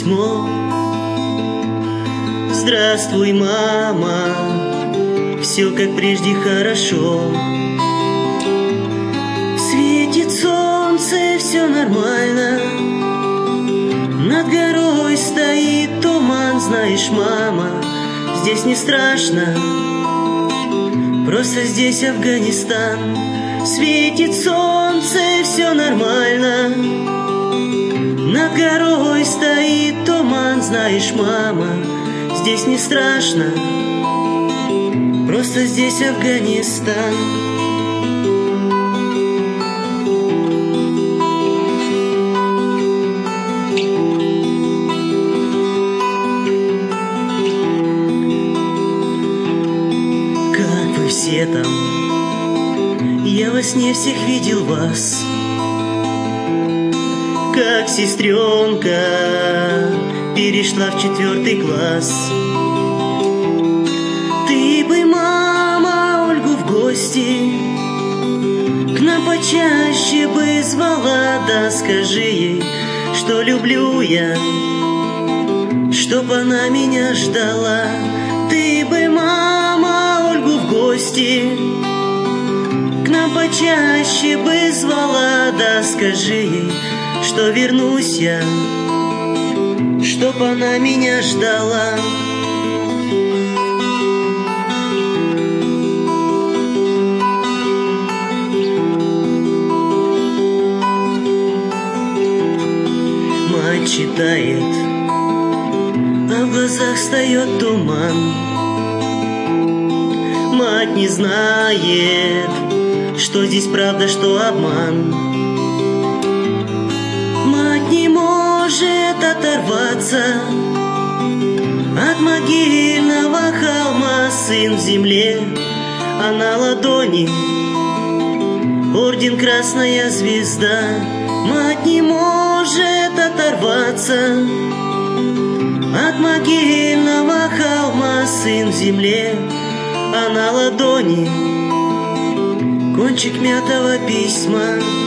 письмо. Здравствуй, мама, все как прежде хорошо. Светит солнце, все нормально. Над горой стоит туман, знаешь, мама, здесь не страшно, просто здесь Афганистан. Светит солнце, все нормально. Над горой стоит туман, знаешь, мама, здесь не страшно, просто здесь Афганистан. Как вы все там, я во сне всех видел вас, как сестренка перешла в 4 класс. Ты бы, мама, Ольгу в гости к нам почаще бы звала, да скажи ей, что люблю я, чтоб она меня ждала. Ты бы, мама, Ольгу в гости к нам почаще бы звала, да скажи ей, что вернусь я, чтоб она меня ждала. Мать читает, а в глазах встает туман. Мать не знает, что здесь правда, что обман. Мать не может оторваться от могильного холма. Сын в земле, а на ладони орден Красная Звезда. Мать не может оторваться от могильного холма. Сын в земле, а на ладони кончик мятого письма.